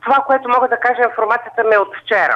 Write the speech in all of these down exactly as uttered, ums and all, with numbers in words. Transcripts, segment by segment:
Това, което мога да кажа, информацията ми е от вчера.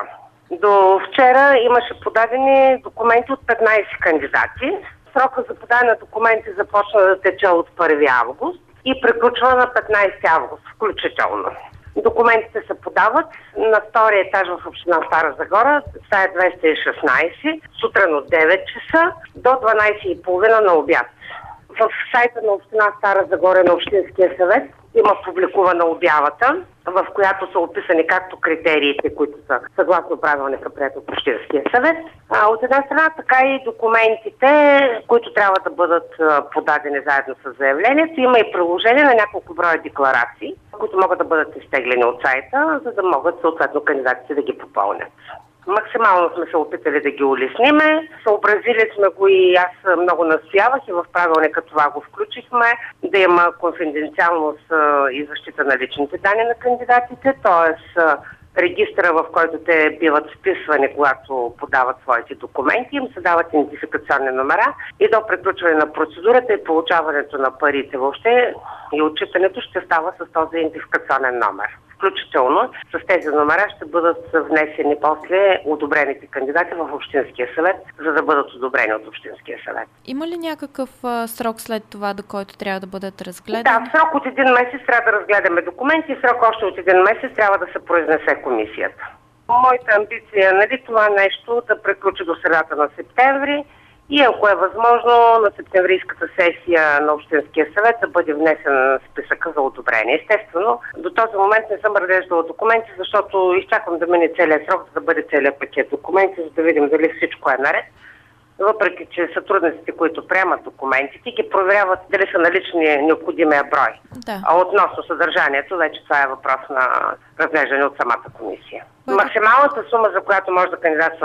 До вчера имаше подадени документи от петнайсет кандидати. Срока за подаване на документи започна да тече от първи август и приключва на петнайсети август включително. Документите се подават на втория етаж в община Стара Загора, стая двеста и шестнайсет, сутрин от девет часа до дванайсет и половина на обяд. В сайта на община Стара Загора на Общинския съвет има публикувана обявата, в която са описани както критериите, които са съгласно правилника, приет от Общинския съвет. А, от една страна, така и документите, които трябва да бъдат подадени заедно с заявлението. Има и приложение на няколко броя декларации, които могат да бъдат изтеглени от сайта, за да могат съответно кандидатите да ги попълнят. Максимално сме се опитали да ги улесниме, съобразили сме го и аз много настоявах и в правилника това го включихме, да има конфиденциалност и защита на личните данни на кандидатите, т.е. регистъра, в който те биват вписвани, когато подават своите документи, им се дават идентификационни номера и до приключване на процедурата и получаването на парите въобще и отчитането ще става с този идентификационен номер. Включително с тези номера ще бъдат внесени после одобрените кандидати в Общинския съвет, за да бъдат одобрени от Общинския съвет. Има ли някакъв а, срок след това, до който трябва да бъдат разгледани? Да, в срок от един месец трябва да разгледаме документи и в срок още от един месец трябва да се произнесе комисията. Моята амбиция е, нали, това нещо да приключи до средата на септември и ако е възможно на септемврийската сесия на Общинския съвет да бъде внесен списъка за одобрение. Естествено, до този момент не съм разглеждала документи, защото изчаквам да мине целият срок, за да бъде целият пакет документи, за да видим дали всичко е наред. Въпреки че сътрудниците, които приемат документите, ги проверяват дали са налични необходимия брой. Да. А относно съдържанието, вече това е въпрос на разглеждане от самата комисия. Бъде. Максималната сума, за която може да кандидатства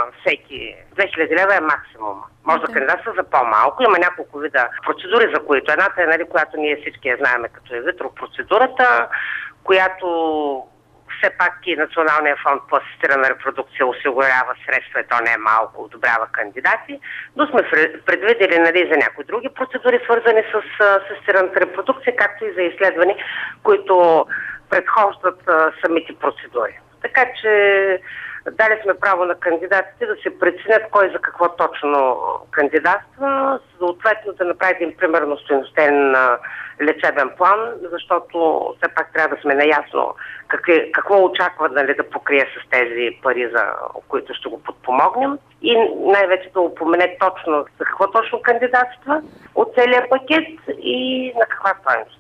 всеки две хиляди лева е максимума. Може да, да кандидатства за по-малко. Има няколко вида процедури, за които едната е, нали, която ние всички я знаем като е витро процедурата, която все пак и Националния фонд по асистирана репродукция осигурява средства, и то не е малко, одобрява кандидати, но сме предвидели, нали, за някои други процедури, свързани с асистираната репродукция, както и за изследвания, които предхождат а, самите процедури. Така че дали сме право на кандидатите да се преценят кой за какво точно кандидатства, съответно да направи един примерно стойностен лечебен план, защото все пак трябва да сме наясно какви, какво очаква, нали, да покрие с тези пари, за които ще го подпомогнем и най-вече да упомене точно за какво точно кандидатства от целия пакет и на каква стойност.